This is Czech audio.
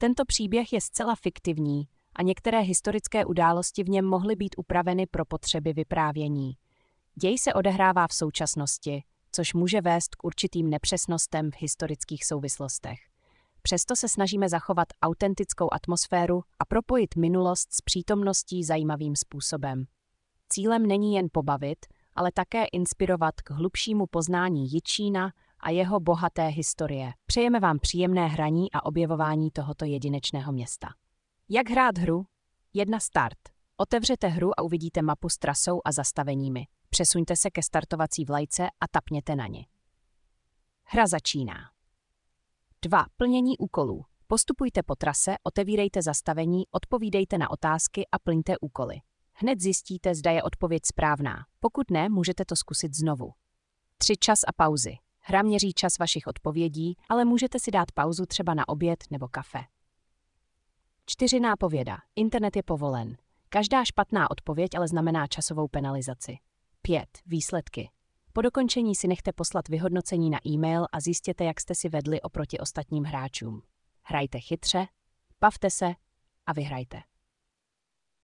Tento příběh je zcela fiktivní a některé historické události v něm mohly být upraveny pro potřeby vyprávění. Děj se odehrává v současnosti, což může vést k určitým nepřesnostem v historických souvislostech. Přesto se snažíme zachovat autentickou atmosféru a propojit minulost s přítomností zajímavým způsobem. Cílem není jen pobavit, ale také inspirovat k hlubšímu poznání Jičína a jeho bohaté historie. Přejeme vám příjemné hraní a objevování tohoto jedinečného města. Jak hrát hru? 1. Start. Otevřete hru a uvidíte mapu s trasou a zastaveními. Přesuňte se ke startovací vlajce a tapněte na ni. Hra začíná. 2. Plnění úkolů. Postupujte po trase, otevírejte zastavení, odpovídejte na otázky a plňte úkoly. Hned zjistíte, zda je odpověď správná. Pokud ne, můžete to zkusit znovu. 3. Čas a pauzy. Hra měří čas vašich odpovědí, ale můžete si dát pauzu třeba na oběd nebo kafe. 4. Nápověda. Internet je povolen. Každá špatná odpověď ale znamená časovou penalizaci. 5. Výsledky. Po dokončení si nechte poslat vyhodnocení na e-mail a zjistěte, jak jste si vedli oproti ostatním hráčům. Hrajte chytře, bavte se a vyhrajte.